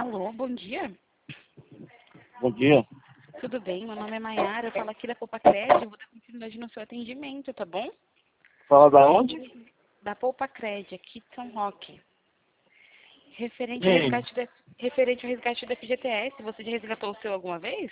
Alô, bom dia. Bom dia. Tudo bem? Meu nome é Maiara, eu falo aqui da Poupa Cred, eu vou dar continuidade no seu atendimento, tá bom? Fala da onde? Da Poupa Cred, aqui de São Roque. Referente ao Sim. resgate da FGTS, você já resgatou o seu alguma vez?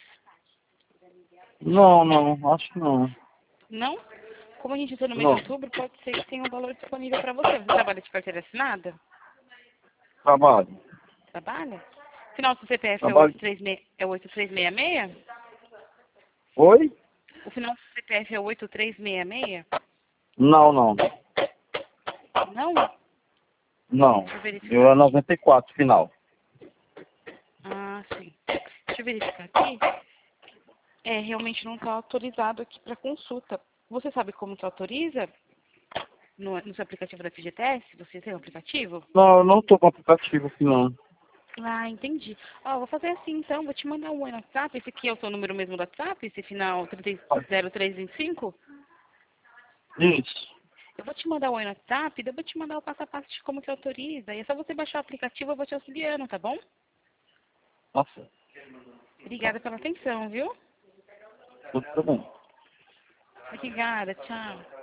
Não, acho que não. Não? Como a gente está no mês de Não. outubro, pode ser que tenha um valor disponível para você. Você trabalha de carteira assinada? Trabalho. Trabalha? Final do CPF é Trabalho. 8366? Oi? O final do CPF é 8366? Não. Não? Não. Deixa eu Eu verificar é aqui. 94 final. Ah, sim. Deixa eu verificar aqui. Realmente não está autorizado aqui para consulta. Você sabe como que autoriza no seu aplicativo da FGTS? Você tem um aplicativo? Não, eu não tô com aplicativo aqui não. Ah, entendi. Ó, vou fazer assim então, vou te mandar um oi no WhatsApp. Esse aqui é o seu número mesmo do WhatsApp? Esse final 0325? Isso. Eu vou te mandar um oi no WhatsApp, daí eu vou te mandar o passo a passo de como que autoriza. E é só você baixar o aplicativo, eu vou te auxiliando, tá bom? Nossa, Obrigada pela atenção, viu? tudo bem. Obrigada, tchau.